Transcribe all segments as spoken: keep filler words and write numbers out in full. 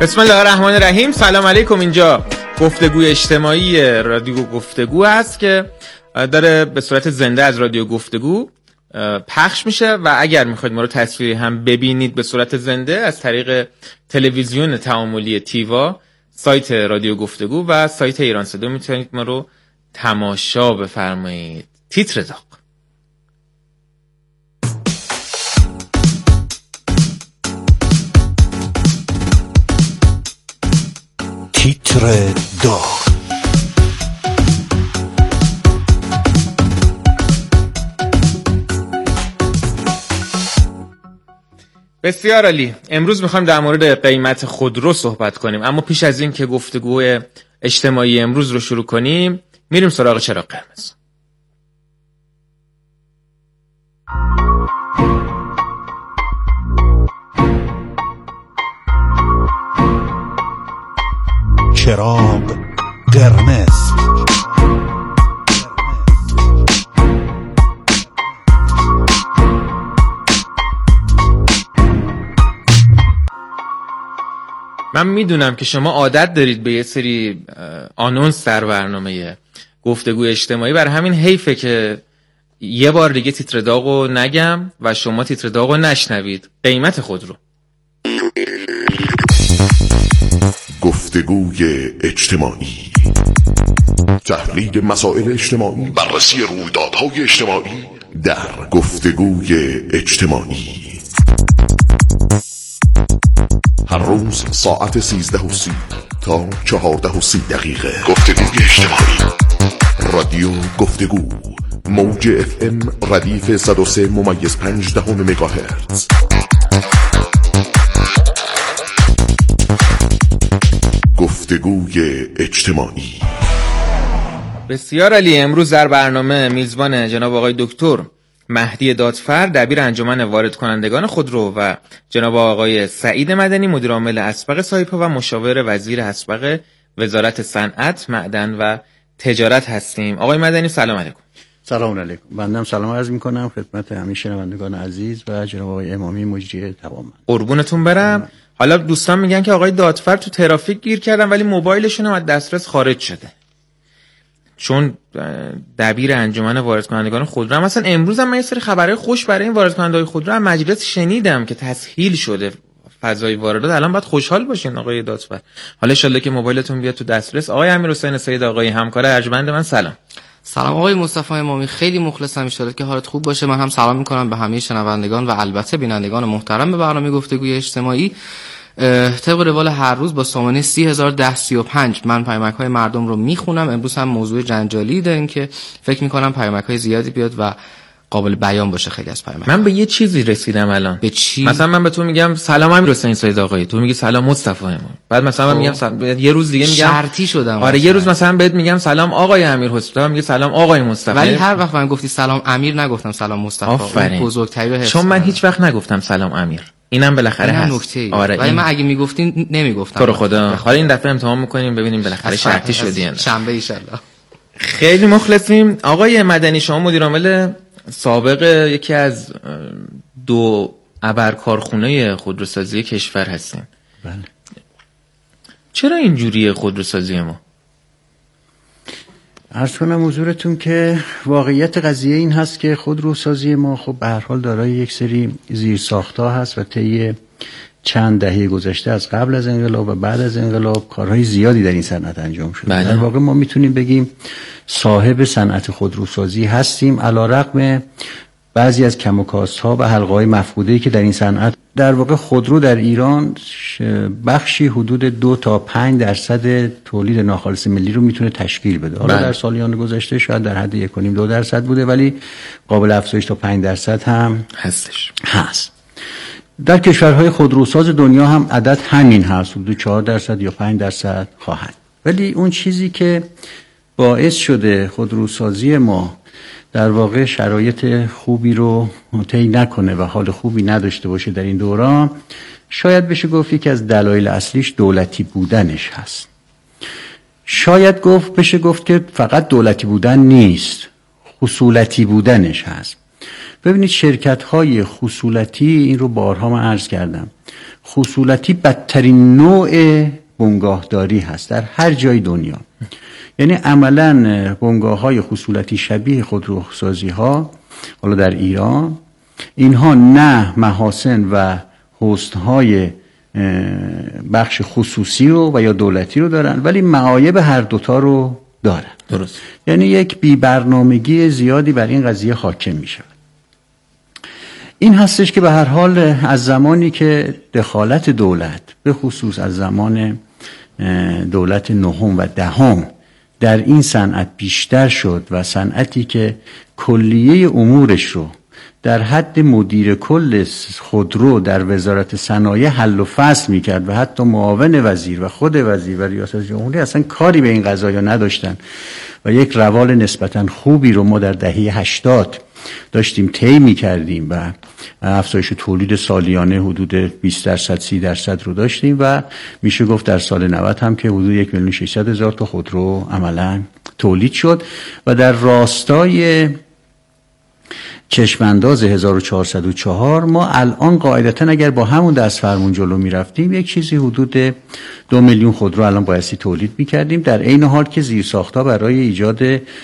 بسم الله الرحمن الرحیم. سلام علیکم. اینجا گفتگوی اجتماعی رادیو گفتگو هست که داره به صورت زنده از رادیو گفتگو پخش میشه و اگر میخواید ما رو تصویری هم ببینید به صورت زنده از طریق تلویزیون تعاملی تیوا، سایت رادیو گفتگو و سایت ایران صدا میتونید ما رو تماشا بفرمایید. تیتر داغ. تیتر داغ. بسیار عالی. امروز میخوایم در مورد قیمت خودرو صحبت کنیم، اما پیش از این که گفتگوی اجتماعی امروز رو شروع کنیم میریم سراغ چراغ قرمز. چراغ قرمز. من میدونم که شما عادت دارید به یه سری آنونس در برنامه گفتگوی اجتماعی، برای همین حیفه که یه بار دیگه تیتر داغو نگم و شما تیتر داغو نشنوید. قیمت خودرو. گفتگوی اجتماعی، تحلیل مسائل اجتماعی، بررسی رویدادهای اجتماعی در گفتگوی اجتماعی. هر روز ساعت سیزده و سی تا چهارده و سی دقیقه. گفتگوی اجتماعی، رادیو گفتگو، موج اف ام ردیف صد و سه ممیز پنج دهم مگاهرتز. گفتگوی اجتماعی. بسیار عالی. امروز در برنامه میزبان جناب آقای دکتر مهدی دادفر، دبیر انجمن وارد کنندگان خودرو، و جناب آقای سعید مدنی، مدیر عامل اسبق سایپا و مشاور وزیر اسبق وزارت صنعت، معدن و تجارت هستیم. آقای مدنی سلام علیکم. سلام علیکم. بنده سلام عرض می‌کنم خدمت همه شنوندگان عزیز و جناب آقای امامی مجری توانمند. قربونتون برم. حالا دوستان میگن که آقای دادفر تو ترافیک گیر کردن ولی موبایلشون هم از دسترس خارج شده، چون دبیر انجمن وارد کنندگان خودرو. مثلا امروز هم من یه سری خبرهای خوش برای این وارد کنندگان خودرو از مجلس شنیدم که تسهیل شده فضای واردات. الان باید خوشحال باشین آقای دادفر. حالا ان شاءالله که موبایلتون بیاد تو دسترس. آقای امیرحسین سید، آقای همکار ارجمند من، سلام. سلام آقای مصطفی امامی، خیلی مخلصم، ان شاءالله که حالت خوب باشه. من هم سلام میکنم به همه شنوندگان و البته بینندگان محترم به برنامه گفتگوی اجتماعی. طبق روال هر روز با سامانه سی هزار و ده سی و پنج من پیامک های مردم رو میخونم. امروز هم موضوع جنجالی داریم که فکر میکنم پیامک های زیادی بیاد و قابل بیان باشه. خیلی از پیامک من به یه چیزی رسیدم الان. به چی؟ مثلا من به تو میگم سلام امیرحسین سید آقای، تو میگی سلام مصطفی امام. بعد مثلا من میگم سلام... یه روز دیگه میگم شرطی شدم. آره یه روز مثلا بهت میگم سلام آقای امیرحسین، تو میگی سلام آقای مصطفی، ولی هر وقت من گفتی سلام امیر نگفتم سلام مصطفی. اون بزرگترین حفظ، چون من هیچ وقت نگفتم سلام امیر. اینم بالاخره هست. آره ولی این... من اگه میگفتین نمیگفتم. تو رو خدا. حالا این دفعه امتحان میکنیم ببینیم بالاخره شرطی شدی یا نه. شنبه ان شاءالله. خیلی مخلصیم. آقای مدنی، شما مدیر عامل سابق یکی از دو ابرکارخونه خودروسازی کشور هستین. بله. چرا اینجوریه خودروسازی ما؟ عرض کنم حضورتون که واقعیت قضیه این هست که خودروسازی ما خب به هر حال دارای یک سری زیرساخت‌ها هست و طی چند دهه گذشته از قبل از انقلاب و بعد از انقلاب کارهای زیادی در این صنعت انجام شده. بله. در واقع ما میتونیم بگیم صاحب صنعت خودروسازی هستیم، علیرغم بعضی از کم و کاست‌ها و حلقه‌های مفقوده‌ای که در این صنعت. در واقع خودرو در ایران بخشی حدود دو تا پنج درصد تولید ناخالص ملی رو میتونه تشکیل بده. حالا در سالیان گذشته شاید در حد یک و نیم دو درصد بوده، ولی قابل افزایش تا پنج درصد هم هستش. هست. در کشورهای خودروساز دنیا هم عدد همین هست، حدود چهار درصد یا پنج درصد خواهد. ولی اون چیزی که باعث شده خودروسازی ما در واقع شرایط خوبی رو طی نکنه و حال خوبی نداشته باشه در این دوران، شاید بشه گفت یکی از دلایل اصلیش دولتی بودنش هست. شاید گفت بشه گفت که فقط دولتی بودن نیست، خصولتی بودنش هست. ببینید شرکت های خصولتی، این رو بارها من عرض کردم، خصولتی بدترین نوع بنگاهداری هست در هر جای دنیا. یعنی عملاً بنگاه‌های خصولتی شبیه خودروسازی ها حالا در ایران، اینها نه محاسن و حسن‌های بخش خصوصی رو و یا دولتی رو دارن، ولی معایب هر دوتا رو دارن. درست. یعنی یک بی برنامگی زیادی بر این قضیه حاکم می شود. این هستش که به هر حال از زمانی که دخالت دولت به خصوص از زمان دولت نهم و دهم در این صنعت بیشتر شد و صنعتی که کلیه امورش رو در حد مدیر کل خودرو در وزارت صنایع حل و فصل میکرد و حتی معاون وزیر و خود وزیر و ریاست جمهوری اصلا کاری به این قضایا نداشتن و یک روال نسبتا خوبی رو ما در دهه هشتاد داشتیم طی میکردیم و افزایش تولید سالیانه حدود بیست درصد سی درصد رو داشتیم و میشه گفت در سال نود هم که حدود یک میلیون و ششصد هزار تا خودرو عملا تولید شد و در راستای چشمانداز هزار و چهارصد و چهار ما الان قاعدتا اگر با همون دست فرمون جلو می رفتیم یک چیزی حدود دو میلیون خودرو الان بایستی تولید می کردیم، در عین حال که زیرساخت‌ها برای ایجاد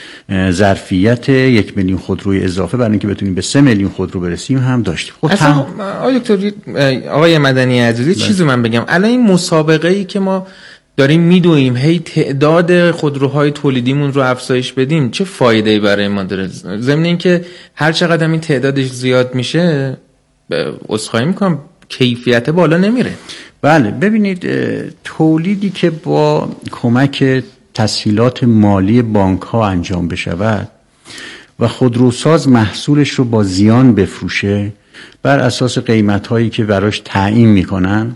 ظرفیت یک میلیون خودروی اضافه برای اینکه بتونیم به سه میلیون خودرو برسیم هم داشتیم. خب اصلا آقای دکتر آقای مدنی عزیزی چیزی من بگم، الان این مسابقه‌ای که ما داریم میدویم هی تعداد خودروهای تولیدیمون رو افزایش بدیم، چه فایده‌ای برای ما داره؟ ضمن اینکه هر چقدر این تعدادش زیاد میشه عذرخواهی میکنم کیفیت بالا نمیره. بله ببینید تولیدی که با کمک تسهیلات مالی بانک ها انجام بشود و خودروساز محصولش رو با زیان بفروشه بر اساس قیمت هایی که براش تعیین میکنن،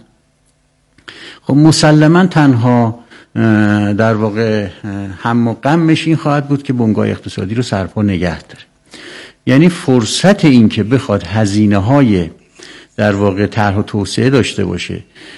خب مسلما تنها در واقع هم و غمش این خواهد بود که بنگاه اقتصادی رو سرپا نگه داره. یعنی فرصت این که بخواد هزینه های در واقع طرح و توسعه داشته باشه،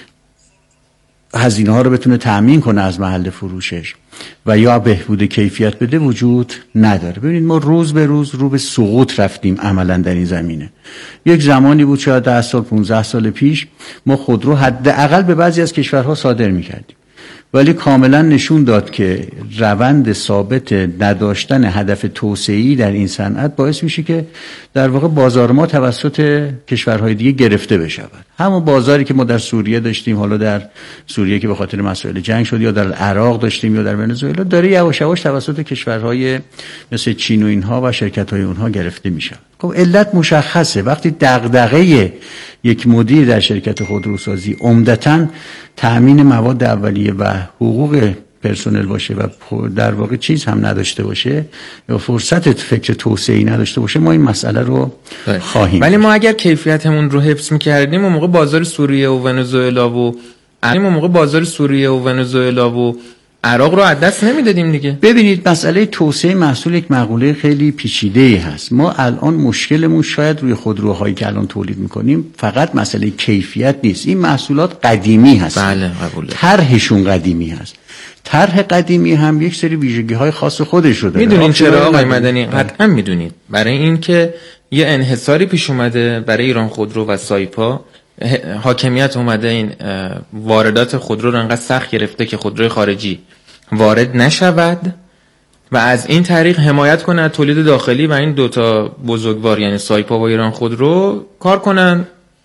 هزینه ها رو بتونه تأمین کنه از محل فروشش و یا بهبود کیفیت بده وجود نداره. ببینید ما روز به روز رو به سقوط رفتیم عملا در این زمینه. یک زمانی بود شاید ده سال پونزده سال پیش ما خودرو حداقل به بعضی از کشورها صادر می‌کردیم، ولی کاملا نشون داد که روند ثابت نداشتن هدف توسعه‌ای در این صنعت باعث میشه که در واقع بازار ما توسط کشورهای دیگه گرفته بشه. همون بازاری که ما در سوریه داشتیم، حالا در سوریه که به خاطر مسائل جنگ شد، یا در عراق داشتیم یا در ونزوئلا، داره یواش یواش توسط کشورهای مثل چین و اینها و شرکت‌های اونها گرفته میشه. خب علت مشخصه. وقتی دغدغه یک مدیر در شرکت خودروسازی عمدتاً تأمین مواد اولیه و حقوق پرسنل باشه و در واقع چیز هم نداشته باشه یا فرصت فکر توسعه‌ای نداشته باشه، ما این مسئله رو ده. خواهیم. ولی ما اگر کیفیتمون رو حفظ می‌کردیم اون موقع بازار سوریه و ونزوئلا و اون موقع بازار سوریه و ونزوئلا و عراق رو از دست نمیدادیم دیگه. ببینید مسئله توسعه محصول یک مقوله خیلی پیچیده‌ای هست. ما الان مشکلمون شاید روی خودروهایی که الان تولید می‌کنیم فقط مسئله کیفیت نیست. این محصولات قدیمی هست. بله قبوله. طرحشون قدیمی هست. طرح قدیمی هم یک سری ویژگی‌های خاص خودش رو داره. میدونین چرا آقای مدنی؟ قطعا میدونید. برای اینکه یه انحصاری پیش اومده برای ایران خودرو و سایپا، حاکمیت اومده این واردات خودرو رو انقدر سخت گرفته که خودروی خارجی وارد نشود و از این طریق حمایت کنه از تولید داخلی و این دوتا بزرگوار یعنی سایپا و ایران خودرو کار کنن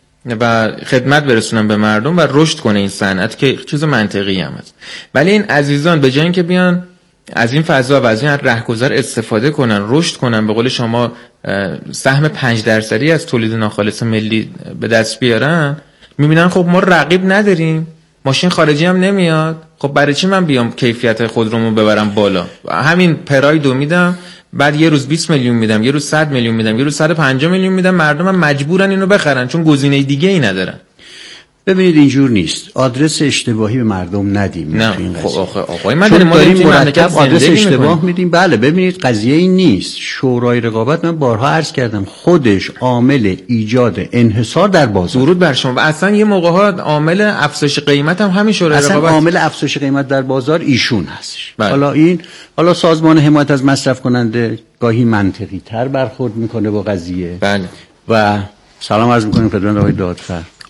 و خدمت برسونن به مردم و رشد کنه این صنعت که چیز منطقی هم هست. ولی این عزیزان به جای اینکه بیان از این فضا و از این رهگذر استفاده کنن، رشد کنن، به قول شما سهم پنج درصدی از تولید ناخالص ملی به دست بیارن، میبینن خب ما رقیب نداریم، ماشین خارجی هم نمیاد، خب برای چی من بیام کیفیت خودرومو ببرم بالا؟ همین پرایدو میدم، بعد یه روز بیست میلیون میدم، یه روز صد میلیون میدم، یه روز صد و پنجاه میلیون میدم، مردم هم مجبورن اینو بخرن چون گزینه دیگه ای ندارن. ببینید اینجور نیست. آدرس اشتباهی به مردم ندیم. نه خب آخه آقای من داریم داریم مرتب آدرس اشتباه میدیم. بله ببینید قضیه این نیست. شورای رقابت من بارها عرض کردم خودش عامل ایجاد انحصار در بازار. درود بر شما. و اصلا یه موقع ها عامل افزایش قیمت هم همین شورای اصلا رقابت. اصلا عامل افزایش قیمت در بازار ایشون هستش. بله. حالا این حالا سازمان حمایت از مصرف کننده گاهی منطقی تر برخورد میکنه با قضیه. بله. و سلام عرض میکنیم خدمت آقای دادفر.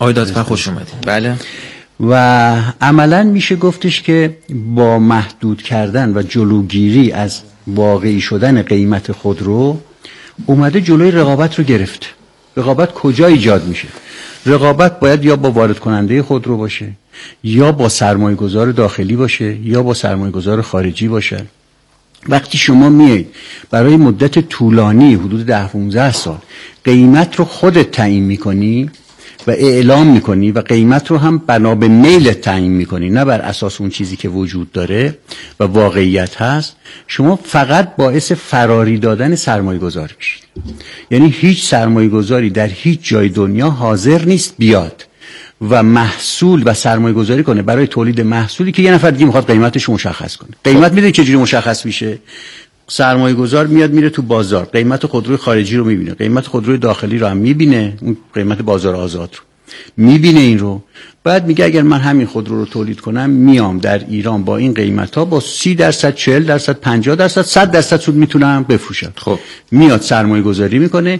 آقای دادفر خوش اومدید. بله. و عملا میشه گفتش که با محدود کردن و جلوگیری از واقعی شدن قیمت خودرو اومده جلوی رقابت رو گرفت. رقابت کجا ایجاد میشه؟ رقابت باید یا با وارد کننده خودرو باشه، یا با سرمایه گذار داخلی باشه، یا با سرمایه گذار خارجی باشه. وقتی شما میایید برای مدت طولانی حدود ده پانزده سال قیمت رو خودت تعیین میکنی و اعلام میکنی و قیمت رو هم بنا به میل تعیین میکنی، نه بر اساس اون چیزی که وجود داره و واقعیت هست، شما فقط باعث فراری دادن سرمایه گذار میشید. یعنی هیچ سرمایه گذاری در هیچ جای دنیا حاضر نیست بیاد و محصول و سرمایه گذاری کنه برای تولید محصولی که یه نفر دیگه میخواد قیمتش مشخص کنه. قیمت میدونی چجوری مشخص میشه؟ سرمایه گذار میاد میره تو بازار، قیمت خودروی خارجی رو میبینه، قیمت خودروی داخلی رو هم میبینه، اون قیمت بازار آزاد رو میبینه، این رو بعد میگه اگر من همین خودرو رو تولید کنم میام در ایران با این قیمت ها با سی درصد، چهل درصد، پنجاه درصد، صد درصد سود میتونم بفروشم. خب میاد سرمایه گذاری میکنه،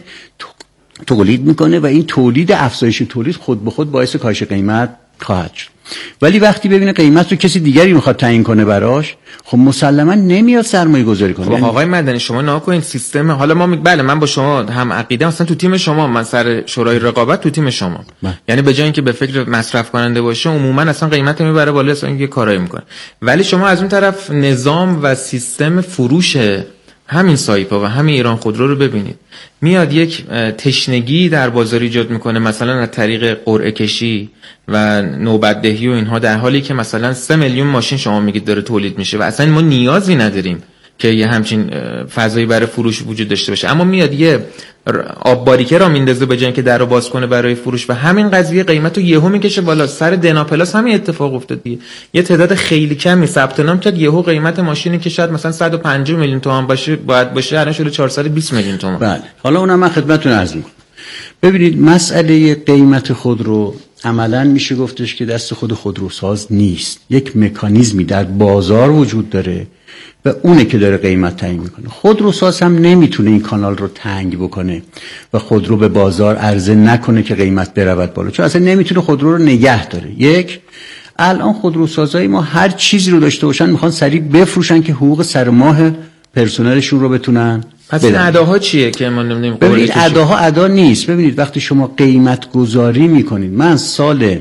تولید میکنه و این تولید، افزایش تولید خود به خود باعث کاهش قیمت خواهد شد. ولی وقتی ببینه قیمت رو کسی دیگری میخواد تعیین کنه براش، خب مسلما نمیاد سرمایه گذاری کنه. خب یعنی آقای مدنی شما نگاه کنید سیستم، حالا ما می... بله من با شما هم عقیده، مثلا تو تیم شما، من سر شورای رقابت تو تیم شما بله. یعنی به جای اینکه به فکر مصرف کننده باشه عموما اصلا قیمت میبره بالا، اصلا یه کارایی میکنه. ولی شما از اون طرف نظام و سیستم فروش همین سایپا و همین ایران خودرو رو ببینید، میاد یک تشنگی در بازار ایجاد میکنه، مثلا از طریق قرعه کشی و نوبتدهی و اینها، در حالی که مثلا سه میلیون ماشین شما میگید داره تولید میشه و اصلا ما نیازی نداریم که یه همچین فضایی برای فروش وجود داشته باشه. اما میاد یه آب باریکه را میندازه به جای اینکه درو باز کنه برای فروش و همین قضیه قیمتو یهو میکشه بالا. سر دنا پلاس همین اتفاق افتاد دیگه، یه تعداد خیلی کمی ثبت نام کرد، یهو قیمت ماشینی که شاید مثلا صد و پنجاه میلیون تومان باشه باید باشه الان شده چهارصد و بیست میلیون تومان. بله حالا اونم من خدمتتون عرض میکنم. ببینید مسئله قیمت خودرو عملاً میشه گفتش که دست خود خودروساز نیست، یک مکانیزمی در بازار وجود داره و اونه که داره قیمت تعیین میکنه. خودروساز هم نمیتونه این کانال رو تنگ بکنه و خودرو به بازار عرضه نکنه که قیمت برود بالا، چون اصلا نمیتونه خودرو رو نگه داره. یک، الان خودروسازای ما هر چیزی رو داشته باشن میخوان سریع بفروشن که حقوق سر ماه پرسنلشون رو بتونن. پس این اداها چیه که ما نمیدونیم؟ ببینید اداها ادا نیست. ببینید وقتی شما قیمت گذاری میکنید، من سال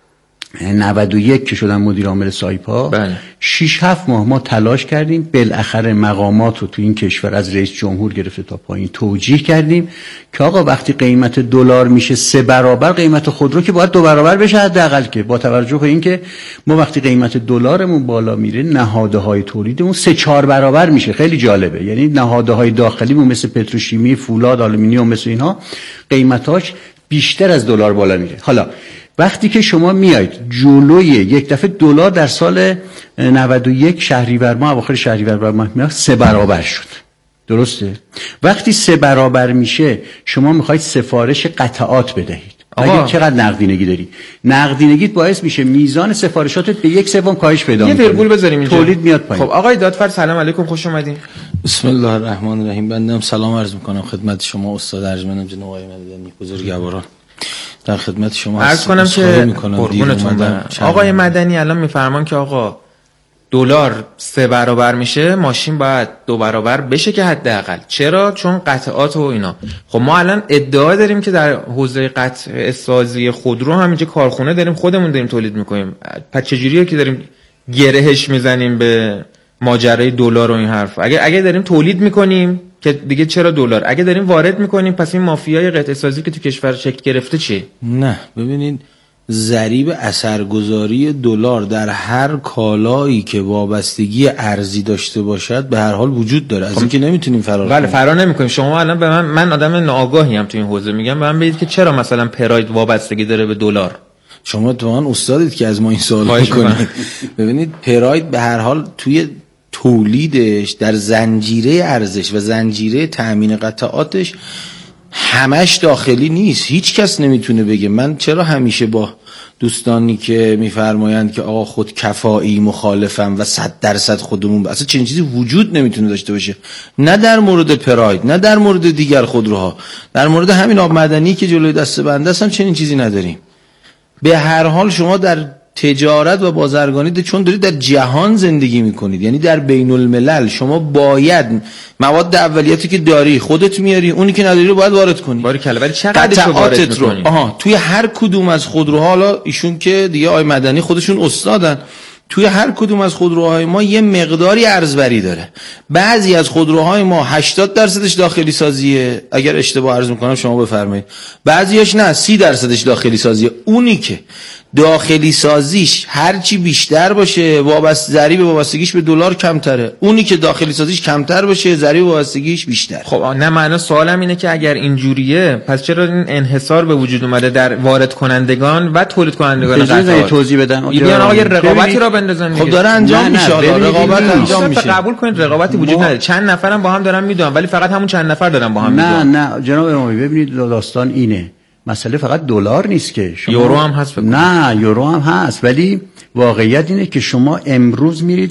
نود و یک که شدم مدیر عامل سایپا، بله. شش هفت ماه ما تلاش کردیم، بالاخره مقامات رو تو این کشور از رئیس جمهور گرفته تا پایین توجیه کردیم که آقا وقتی قیمت دلار میشه سه برابر قیمت خودرو که باید دو برابر بشه حداقل، که با توجه به اینکه ما وقتی قیمت دلارمون بالا میره نهادهای تولیدمون سه چهار برابر میشه. خیلی جالبه، یعنی نهادهای داخلیمون مثل پتروشیمی، فولاد، آلومینیوم مثل اینها قیمتاش بیشتر از دلار بالا میره. حالا وقتی که شما میایید جلوی یک دفعه دلار در سال نود و یک شهریور ماه، اواخر شهریور ماه میاد سه برابر شد، درسته؟ وقتی سه برابر میشه شما میخواید سفارش قطعات بدهید. اگه چقدر نقدینگی داری، نقدینگیت باعث میشه میزان سفارشاتت به یک سوم کاهش پیدا کنه. یه ورگول بذاریم اینجا، تولید میاد پایین. خب آقای دادفر سلام علیکم، خوش اومدین. بسم الله الرحمن الرحیم. بنده سلام عرض میکنم خدمت شما استاد ارجمندم جناب آقای مدنی بزرگواران. در خدمت شما عرض کنم که قربونتون برم آقای مدنی الان میفرمان که آقا دلار سه برابر میشه ماشین باید دو برابر بشه که حداقل. چرا؟ چون قطعات و اینا. خب ما الان ادعا داریم که در حوزه قطع سازی خودرو هم اینجا کارخونه داریم، خودمون داریم تولید میکنیم. پس چجوریه که داریم گرهش میزنیم به ماجرای دلار و این حرف؟ اگه اگه داریم تولید میکنیم که دیگه چرا دلار؟ اگه داریم وارد میکنیم پس این مافیای قطع سازی که تو کشور شکل گرفته چیه؟ نه ببینید، ضریب اثرگذاری دلار در هر کالایی که وابستگی ارزی داشته باشد به هر حال وجود داره. از اینکه نمیتونیم فرار بله فرار نمیکنیم. شما الان به من من آدم ناآگاهی ام تو این حوزه، میگم به من بگید که چرا مثلا پراید وابستگی داره به دلار؟ شما واقعا استادید که از ما این سوال میکنید. ببینید پراید به هر حال توی تولیدش در زنجیره ارزش و زنجیره تأمین قطعاتش همش داخلی نیست. هیچ کس نمیتونه بگه. من چرا همیشه با دوستانی که میفرمایند که آقا خود کفایی مخالفم و صد درصد خودمون، اصلا چنین چیزی وجود نمیتونه داشته باشه، نه در مورد پراید نه در مورد دیگر خودروها، در مورد همین آب مدنی که جلوی دست بنده است هم چنین چیزی نداریم. به هر حال شما در تجارت و بازرگانی چون دارید در جهان زندگی میکنید، یعنی در بین الملل، شما باید مواد اولیاتی که داری خودت میاری، اونی که نداری رو باید وارد کنی. باری کلا، ولی چقدرش رو وارد میکنی؟ آها، توی هر کدوم از خودروها، حالا ایشون که دیگه آقای مدنی خودشون استادن، توی هر کدوم از خودروهای ما یه مقداری ارزبری داره. بعضی از خودروهای ما هشتاد درصدش داخلی سازیه، اگر اشتباه عرض میکنم شما بفرمایید. بعضیاش نه، سی درصدش داخلی سازیه. اونی که داخلی سازیش هرچی بیشتر باشه، وابسته ضریب وابستگیش به دلار کمتره. اونی که داخلی سازیش کمتر باشه، ضریب وابستگیش بیشتر. خب نه، معنا سوالم اینه که اگر اینجوریه پس چرا این انحصار به وجود اومده در وارد کنندگان و تولید کنندگان قطعات؟ توضیح بدن. بیان آقا یه رقابتی را بندازن. خب داره انجام میشه، رقابت انجام میشه. قبول کنید رقابتی وجود نداره، چند نفرم با هم دارن میدونن، ولی فقط همون چند نفر دارن با هم میدونن. نه نه جناب امامی، ببینید داستان اینه، مسئله فقط دلار نیست که شما، یورو هم هست بکنید. نه یورو هم هست، ولی واقعیت اینه که شما امروز میرید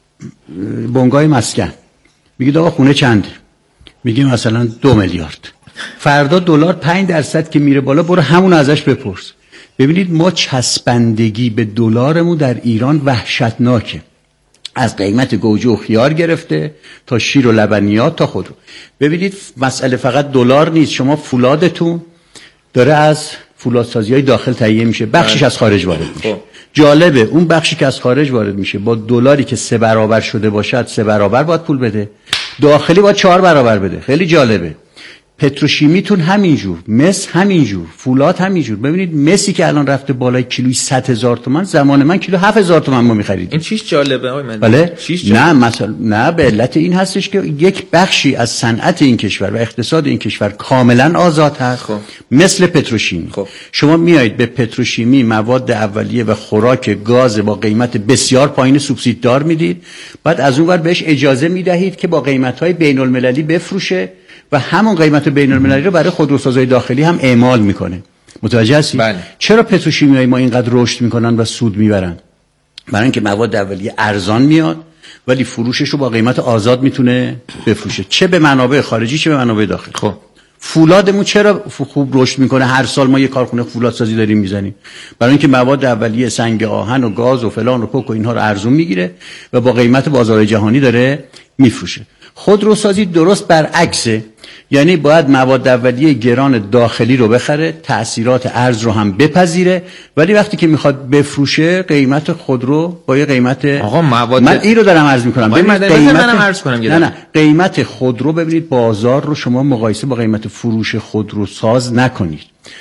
بنگاه مسکن، میگید آقا خونه چنده، میگه مثلا دو میلیارد. فردا دلار پنج درصد که میره بالا، برو همون ازش بپرس. ببینید ما چسبندگی به دلارمون در ایران وحشتناکه، از قیمت گوجه و خیار گرفته تا شیر و لبنیات تا خودرو. ببینید مسئله فقط دلار نیست، شما فولادتون داره از فولادسازی‌های داخل تهیه میشه، بخشش از خارج وارد میشه. جالبه اون بخشی که از خارج وارد میشه با دلاری که سه برابر شده باشد، سه برابر باید پول بده، داخلی باید چهار برابر بده. خیلی جالبه. پتروشیمیتون همینجور، مس همینجور، فولاد همینجور. ببینید مسی که الان رفته بالای کیلوی صد هزار تومان، زمان من کیلو هفت هزار تومان ما می‌خریدیم. این چیش جالبه آقای من. بله؟ نه مثلا نه، به علت این هستش که یک بخشی از صنعت این کشور و اقتصاد این کشور کاملا آزاد هست. خب. مثل پتروشیمی. خب. شما میایید به پتروشیمی مواد اولیه و خوراک گاز با قیمت بسیار پایین سوبسیددار میدید، بعد از اون ور بهش اجازه میدهید که با قیمت‌های بین‌المللی بفروشه و همون قیمت بین المللی رو برای خودروسازهای داخلی هم اعمال میکنه. متوجه هستی؟ بله. چرا پتروشیمیای ما اینقدر رشد میکنن و سود میبرن؟ برای اینکه مواد اولیه ارزان میاد ولی فروشش رو با قیمت آزاد میتونه بفروشه، چه به منابع خارجی چه به منابع داخلی. خب فولادمون چرا خوب رشد میکنه؟ هر سال ما یه کارخونه فولادسازی داریم میزنیم، برای اینکه مواد اولیه سنگ آهن و گاز و فلان و کوک و اینها رو ارزون میگیره و با قیمت بازار جهانی داره میفروشه. خودروسازی درست برعکسه، یعنی باید مواد اولیه گران داخلی رو بخره، تأثیرات ارز رو هم بپذیره، ولی وقتی که میخواد بفروشه قیمت خودرو با یه قیمت، آقا مواد، من این رو دارم عرض میکنم، ببینید قیمت منم عرض کنم. نه نه قیمت خودرو، ببینید بازار رو شما مقایسه با قیمت فروش خودروساز نکنید.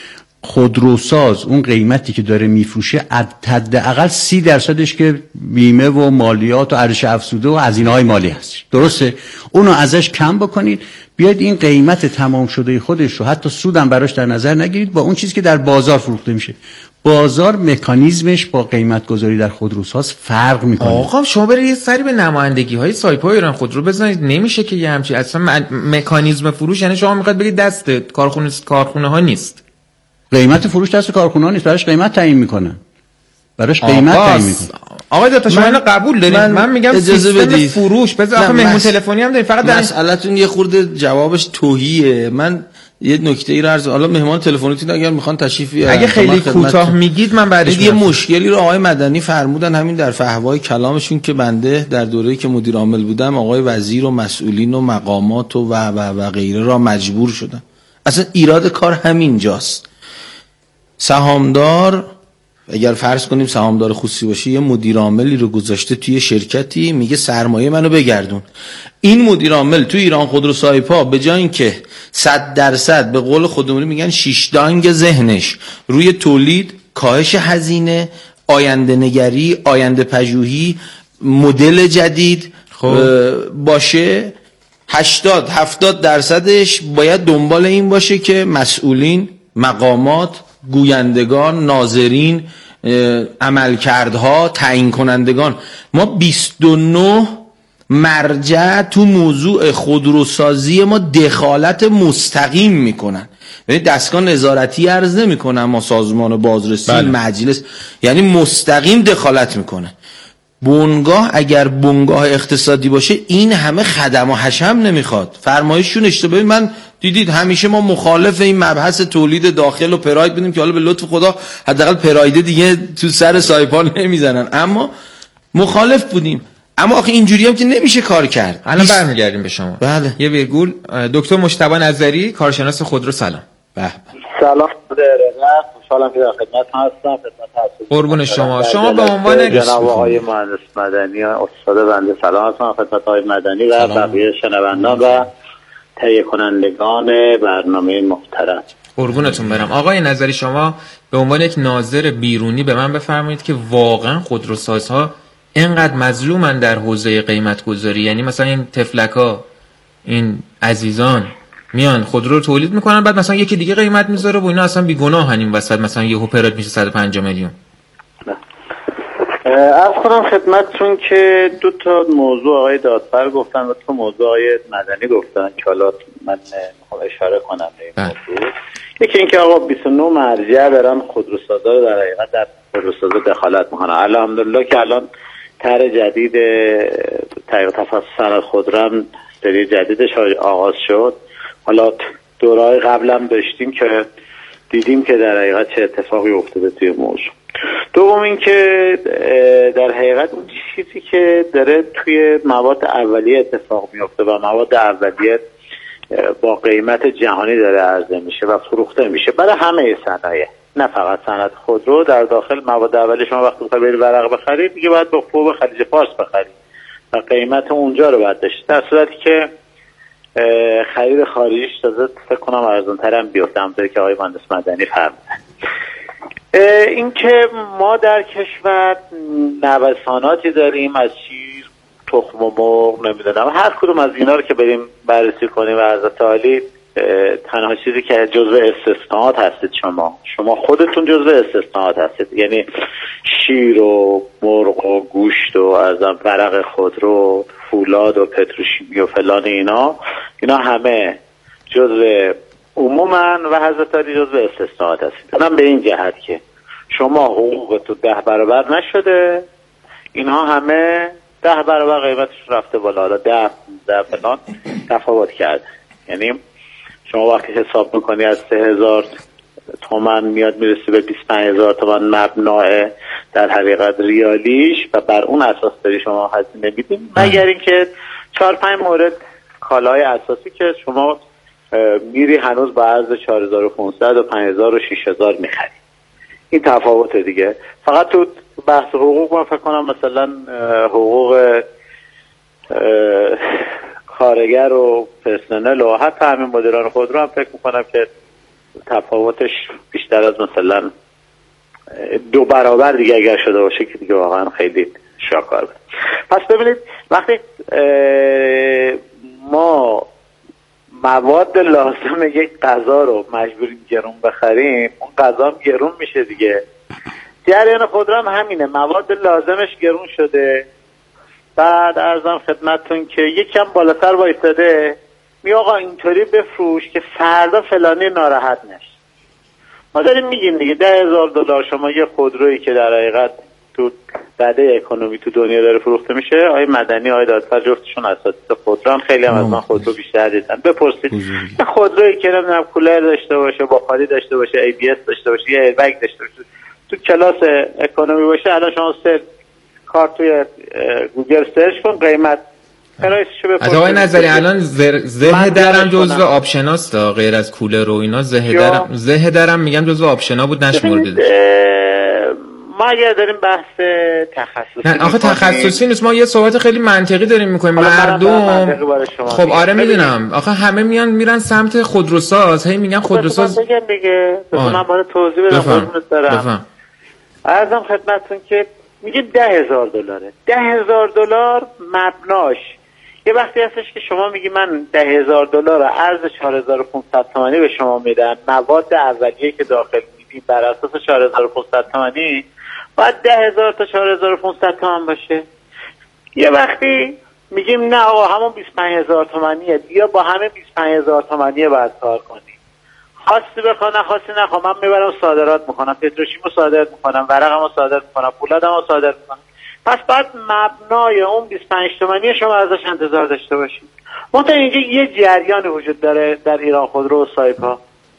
خودروساز اون قیمتی که داره میفروشه حداقل سی درصدش که بیمه و مالیات و ارزش افزوده و هزینه‌های مالی هست، درسته؟ اونو ازش کم بکنید، بیاید این قیمت تمام شده خودش رو حتی سودم براش در نظر نگیرید با اون چیزی که در بازار فروخته میشه. بازار مکانیزمش با قیمت گذاری در خودروساز فرق میکنه. آقا شما برید یه سری به نمایندگی های سایپا ایران خودرو بزنید، نمیشه که یه همچین اصلا مکانیزم فروش، یعنی شما میخواد بگید دست کارخونه کارخونه ها نیست، قیمت فروش دست کارخونه ها نیست، براش قیمت تعیین میکنن، براش قیمت تعیین میکنن. آقای دکتر شما اینو قبول دارید؟ من, من میگم سیستم فروش بذار، آخه مهمون تلفنی هم دارید، فقط مسئله‌تون یه خورده جوابش توهیه. من یه نکته ای رو عرض، حالا مهمان تلفنیتون اگر میخوان تشریف بیارن، اگه خیلی کوتاه میگید من بعدش یه مشکلی رو آقای مدنی فرمودن همین در فحوای کلامشون که بنده در دوره‌ای که مدیر عامل بودم آقای وزیر و مسئولین و مقامات و و و غیره را مجبور شدن. اصلا ایراد کار همینجاست. سهامدار اگر فرض کنیم سهامدار خصوصی باشه، یه مدیر عاملی رو گذاشته توی شرکتی، میگه سرمایه منو بگردون. این مدیر عامل توی ایران خودرو سایپا به جای اینکه صد درصد به قول خودمون میگن شیش دانگ ذهنش روی تولید، کاهش هزینه، آینده نگری، آینده پژوهی، مدل جدید باشه، هشتاد هفتاد درصدش باید دنبال این باشه که مسئولین، مقامات، گویندگان، ناظرین، عملکردها، تعیین کنندگان، ما بیست و نه مرجع تو موضوع خودروسازی ما دخالت مستقیم میکنن. یعنی دستگاه نظارتی عرض نمیکنن، ما سازمان بازرسی، بله. مجلس، یعنی مستقیم دخالت میکنه. بنگاه اگر بنگاه اقتصادی باشه این همه خدم و حشم نمیخواد، فرمایششون اشتباهی. من دیدید همیشه ما مخالف این مبحث تولید داخل و پراید بودیم که حالا به لطف خدا حداقل پرایده دیگه تو سر سایپال نمیزنن، اما مخالف بودیم. اما آخه اینجوری هم که نمیشه کار کرد. الان برمیگردیم به شما. بله. یه ویرگول. دکتر مجتبی نظری، کارشناس خودرو، سلام. به سلام درنه، خوشحالم که در خدمت هستم. خدمت قربون شما. شما به عنوان جناب آقای مهندس مدنی استاد بنده سلام هستم خدمت آقای مدنی و بقیه شنوندان و تهیه کنندگان برنامه محترم. قربونتون برم. آقای نظری، شما به عنوان یک ناظر بیرونی به من بفرمایید که واقعا خودروسازها اینقدر مظلومن در حوزه قیمت گذاری؟ یعنی مثلا این تفلکا، این عزیزان میان خودرو رو تولید میکنن، بعد مثلا یکی دیگه قیمت میذاره و اینا اصلا بیگناهن این وسط، مثلا یه هوپرات میشه صد و پنجاه میلیون. عرض کنم خدمتتون که دو تا موضوع آقای دادفر گفتن و دو تا موضوع آقای مدنی گفتن که حالا من میخوام اشاره کنم به این موضوع. یکی اینکه آقا بیست و نه مرجع برن خودروسازا رو در حقیقت در خودروسازا دخالت میکنن. الحمدلله که الان طرح جدید طریق تفصیل صنعت خودرو سری جدیدش آغاز شد. حالا دورهای قبلم داشتیم که دیدیم که در حقیقت چه اتفاقی افتاده توی موضوع. دوم این که در حقیقت اون چیزی که داره توی مواد اولیه اتفاق میفته و مواد اولیه با قیمت جهانی داره عرضه میشه و فروخته میشه برای همه صنایع، نه فقط صنعت خودرو. در داخل مواد اولیه شما وقتی بخواید برید ورق بخرید دیگه باید با فوق خلیج فارس بخرید و قیمت اونجا رو باید داشت، در صورتی که خرید خارجیش تازه فکر کنم ارزان‌تر هم بیفته، همونطوری که آقای مهندس مدنی فرمودن. این که ما در کشور نوساناتی داریم از شیر، تخم و مرغ، نمیدونم هر کدوم از اینا رو که بریم بررسی کنیم و حضرت عالی تنها چیزی که جزو استثناءات هستید شما شما خودتون جزو استثناءات هستید، یعنی شیر و مرغ و گوشت و ارزم ورق خودرو، فولاد و پتروشیمی و فلان اینا اینا همه جزو عموما و حضرت علی جزو استثناءات هستید. اونم به این جهت که شما حقوق تو ده برابر نشده، اینها همه ده برابر قیمتش رفته بالا، حالا ده ده فلان تفاوت کرده. یعنی شما وقتی حساب میکنی از سه هزار تومن میاد میرسی به بیست و پنج هزار تومن مبناه در حقیقت ریالیش و بر اون اساس داری شما هزینه میدیم، مگر اینکه چهار پنج مورد کالای اساسی که شما میری هنوز با عرض چهار هزار و پانصد و پنج هزار و شش هزار میخری. این تفاوت دیگه. فقط تو بحث حقوق من فکر کنم مثلا حقوق کارگر و پرسنل و حتی همین مدیران خودرو هم فکر میکنم که تفاوتش بیشتر از مثلا دو برابر دیگه اگر شده باشه که دیگه واقعا خیلی شاکار بود. پس ببینید وقتی ما مواد لازم یک غذا رو مجبوریم گرون بخریم، اون غذا هم گرون میشه دیگه. جریان خودرو هم همینه، مواد لازمش گرون شده، بعد ارزم خدمتتون که یکم بالاتر وایستاده می آقا اینطوری بفروش که فردا فلانی ناراحت نشه. ما داریم میگیم دیگه ده هزار دلار شما یه خودرویی که در حقیقت تو بده اکونومی تو دنیا داره فروخته میشه. آقای مدنی آقای دادفر جفتشون اساتید خودرو، خیلی هم از من خودرو بیشتر دیدن. بپرسید یه خودرویی که نمیدونم کولر داشته باشه، بخاری داشته باشه، ای بی اس داشته باشه، یه ایربگ داشته باشه، تو کلاس اکونومی باشه، الان شما سر کار توی گوگل سرچ کن قیمت پرایسشو بپرسید. آقای نظری الان زه درم جزو آپشناست غیر از کولر و اینا. زه درم زه درم میگم جزو آپشنا بود نشمرده. ما اگر داریم بحث تخصصی نه آخه تخصصی نیست، ما یه صحبت خیلی منطقی داریم میکنیم. مردم خب آره میدونم، آخه همه میان میرن سمت خودروساز، هی میگن خودروساز بگم دیگه من باید توضیح بدم خودمونت دارم. عرضم خدمتتون که میگه ده هزار دلاره. ده هزار دلار مبناش یه وقتی هستش که شما میگی من ده هزار دلار ارز چهار هزار و پانصد تومانی به شما میدم، مواد اولیه که داخل میدیم بر اساس چهار هزار و پانصد تومانی باید ده هزار تا چهار هزار و پانصد تومان باشه. یه وقتی میگیم نه آقا همون بیست و پنج هزار تومانیه، بیا با همه بیست و پنج هزار تومانیه باید کار کنی، خواستی بخواه نخواستی نخواه من میبرم صادرات میکنم، پتروشیمو صادرات میکنم، ورقمو صادرات میکنم، پولادمو صادرات میکنم. پس بعد مبنای اون بیست و پنج تومانی شما ازش انتظار داشته باشید. منتها اینجا یه جریان وجود داره در ایران خودرو و سایپا،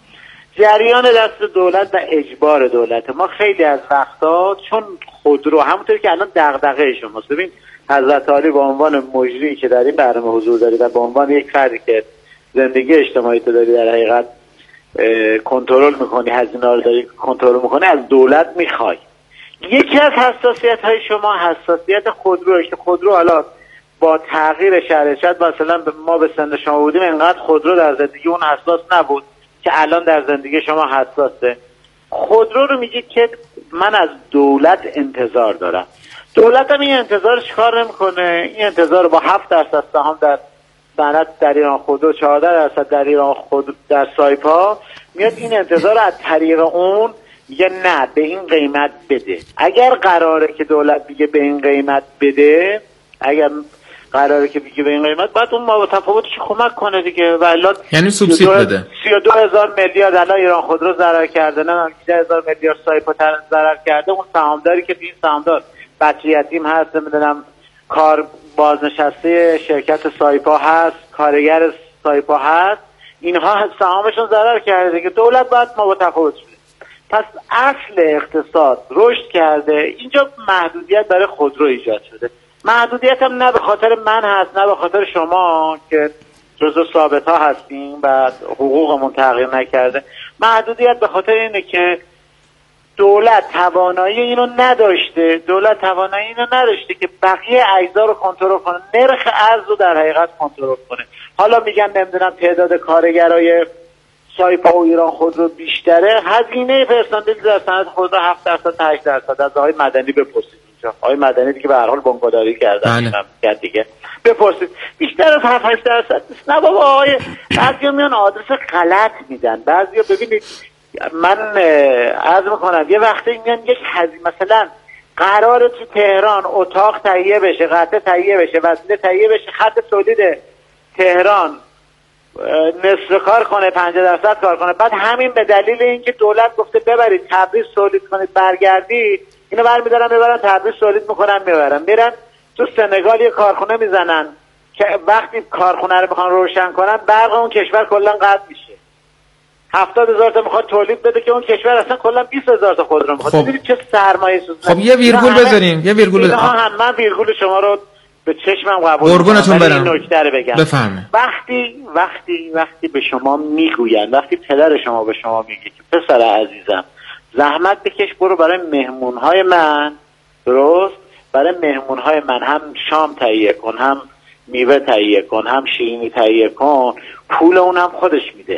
جریان دست دولت و اجبار دولت. ما خیلی از وقتا چون خودرو همونطوری که الان دغدغه شماست، ببین حضرت علی به عنوان مجری که در این برنامه حضور داری و به عنوان یک فردی که زندگی اجتماعی تو داری در حقیقت کنترل میکنی، هزینه رو داری کنترل میکنی، از دولت میخوای. یکی از حساسیت های شما حساسیت خودروه که خودرو حالا با تغییر شرایط مثلا ما به سن شما بودیم انقدر خودرو در زندگی اون حساس نبود که الان در زندگی شما حساسه. خودرو رو میگه که من از دولت انتظار دارم. دولت هم این انتظار چیکار نمیکنه؟ این انتظار رو با هفت درصد سهام در صنعت در ایران خودرو، چهارده درصد در ایران خود در سایپا میاد این انتظار از طریق اون یه نه به این قیمت بده. اگر قراره که دولت بگه به این قیمت بده، اگر قراره که بگه به این قیمت، بعد اون ما تفاوتش کمک کنه دیگه. والله یعنی سوبسید بده. سی و دو هزار میلیارد الان ایران خودرو ضرر کرده، نه هجده هزار میلیارد سایپا ضرر کرده. اون سهامداری که این سهامدار بچه یتیم هست، نمیدونم کار بازنشسته شرکت سایپا هست، کارگر سایپا هست، اینها سهامشون ضرر کرده دیگه. دولت باید ما تفاوت شده. پس اصل اقتصاد رشد کرده، اینجا محدودیت برای خودرو ایجاد شده. محدودیت هم نه به خاطر من هست نه به خاطر شما که جزو ثابت ها هستیم و حقوقمون تغییر نکرده. محدودیت به خاطر اینه که دولت توانایی اینو نداشته، دولت توانایی اینو نداشته که بقیه اجزا رو کنترل کنه، نرخ ارز رو در حقیقت کنترل کنه. حالا میگن نمیدونم تعداد کارگرای سایپا و ایران خودرو بیشتره، هزینه پرسنل در صنعت خودرو هفت درصد تا هشت درصد. از آقای مدنی بپرسید اینجا، آقای مدنی دیگه به هر حال بنگاداری کردن کرد دیگه، بپرسید بیشتر از هفت هشت درصد نیست. نه بابا آقای، بعضیا میان آدرس غلط میدن. بعضیا ببینید من عرض میکنم یه وقتی میان یک هزینه، مثلا قراره تو تهران اتاق تهیه بشه، قطعه تهیه بشه، وسیله تهیه بشه، خط تولید تهران نصف کار کنه، پنجاه درصد کار کنه، بعد همین به دلیل اینکه دولت گفته ببرید تبریز تولید کنید برگردید، اینو برمیدارن میبرن تبریز تولید میکنن میبرن میرن تو سنگال یه کارخونه میزنن که وقتی کارخونه رو میخوان روشن کنن برق اون کشور کلا قطع میشه. هفتاد هزار تا میخواد تولید بده که اون کشور اصلا کلا بیست هزار تا خودرو میخواد. ببینید چه سرمایه سوزی. خب یه ویرگول بذاریم، یه ویرگول. هم من ویرگول شما رو به چشمم قبول قربونتون برم. این نکته رو بگم. بفرمایید. وقتی وقتی وقتی به شما میگوین، وقتی پدر شما به شما میگه که پسر عزیزم زحمت بکش برو برای مهمونهای من، درست؟ برای مهمونهای من هم شام تهیه کن، هم میوه تهیه کن، هم شیرینی تهیه کن، پول اونم خودش میده.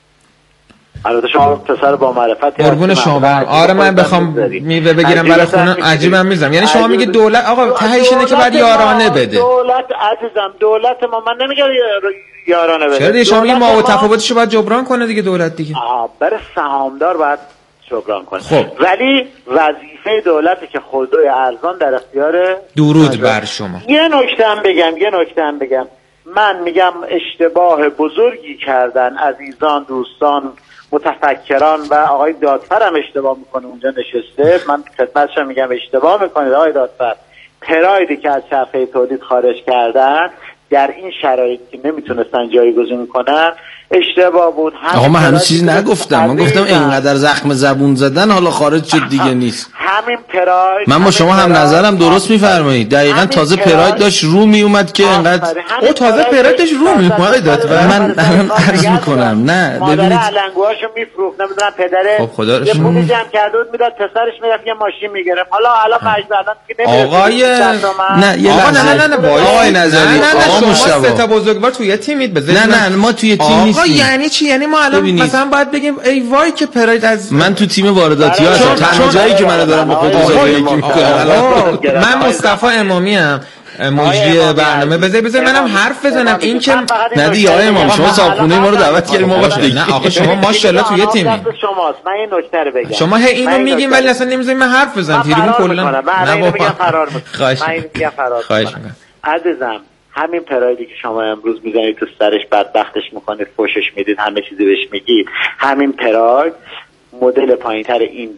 البته شما پسر با معرفتی قربون شما. آره من بخوام میوه بگیرم برای خونم عجیبم میزم. یعنی شما میگی دولت آقا تهش اینه که باید یارانه بده. دولت عزیزم، دولت ما، من نمیگم یارانه بده. چرا دیگه شما میگی ما تفاوتشو باید جبران کنه دیگه دولت دیگه. آ برای سهامدار باید جبران کنه. خب. ولی وظیفه دولته که خودروی ارزان در اختیار درود بر شما. یه نکته هم بگم یه نکته هم بگم من میگم اشتباه بزرگی کردن عزیزان، دوستان، متفکران و آقای دادفر هم اشتباه میکنه اونجا نشسته. من خدمتش میگم اشتباه میکنید آقای دادفر. پرایدی که از چرخه تولید خارج کردن در این شرایط که نمیتونستن جایگزین کنن اشتباه بود. آقا من هنوز چیزی نگفتم، من گفتم اینقدر زخم زبون زدن حالا خارج شد دیگه نیست. همین پراید من با شما هم نظرم درست میفرمایید. دقیقاً تازه پراید داشت رو می اومد که اینقدر او تازه پراید داشت رو می اومد. من الان عرض میکنم نه ببینید مادر علنگوهاشو میفروخت، نمیدونم پدره خب خدا رو یه پولی جمع کرده بود میداد پسرش میرفت یه ماشین میگرفت. حالا الان مجبور الان دیگه نمیره. آقای نه یه آقا نه نه نه آقای نظری آقا مشتبه سه تا بزرگوار توی تیمید بزنید. نه نه ما توی تیم نیستیم. آقا یعنی چی؟ یعنی ما الان مثلا باید بگیم ای وای که پراید از من تو تیم وارداتی هستم. تنها جایی که من دارم با خود یکی میکنم. من مصطفی امامی ام مجری برنامه. بذار بذار منم حرف بزنم. این که نه دیگه آقای امام شما صاحبخونه ما رو دعوت کردیم ما باش نه آقا شما ماشاءالله توی تیمی شماست. من این نکته رو بگم. شما هی اینو میگین ولی اصلا نمیذارین من حرف بزنم. تیریمون کلا نه بابا فرار میکنم. خواهش خواهش میکنم. عزیزم همین پرایدی که شما امروز میزنید تو سرش بدبختش میکنید، فوشش میدید، همه چیزی بهش میگید، همین پراید مدل پایینتر این